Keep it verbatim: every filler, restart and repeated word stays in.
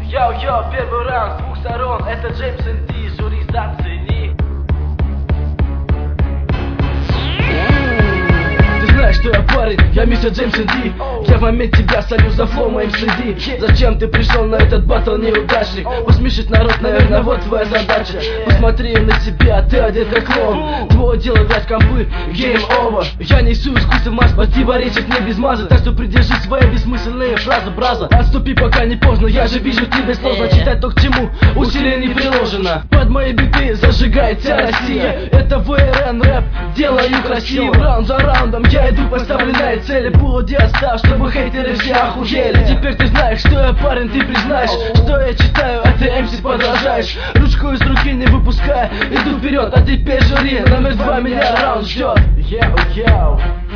Йоу-йоу, первый раунд с двух сторон. Это Джеймс энд Ди, жюри зацени. Ты знаешь, что я парень, я мистер Джеймс энд Ди. Я в момент тебя солю за флоу моим следи. Зачем ты пришел на этот батл, неудачник? Посмешить народ, наверное, вот твоя задача. Посмотри на себя, ты одет как клоун. Твое дело играть в компы, game over. Я несу искусство масс, противоречить не без маза. Так что придержи свои бессмысленные фразы, браза. Отступи, пока не поздно, я же вижу тебе сложно. Читать то, к чему усилие не приложено. Под мои биты зажигает вся Россия. Это вэ эр эн рэп, делаю красиво. Раунд за раундом я иду по поставленной цели. Пулоди оставь, чтобы хейтеры все охуели. Теперь ты знаешь, что я парень, ты признаешь, что я читаю, а ты эм си подражаешь. Ручку из руки не выпуская, иду вперед, а теперь жюри. Номер два меня раунд ждет. Йоу-йоу.